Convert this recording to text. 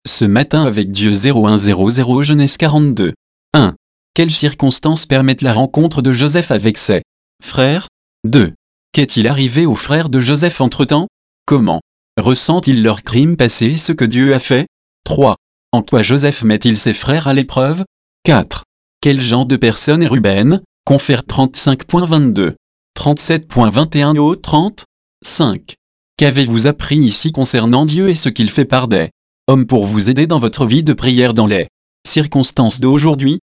Ce matin avec Dieu 0100 Genèse 42. 1. Quelles circonstances permettent la rencontre de Joseph avec ses frères? 2. Qu'est-il arrivé aux frères de Joseph entre-temps? Comment ressentent-ils leurs crimes passés et ce que Dieu a fait? 3. En quoi Joseph met-il ses frères à l'épreuve? 4. Quel genre de personne est Ruben? Confère 35.22. 37.21 au 30. 5. Qu'avez-vous appris ici concernant Dieu et ce qu'il fait par des hommes pour vous aider dans votre vie de prière dans les circonstances d'aujourd'hui?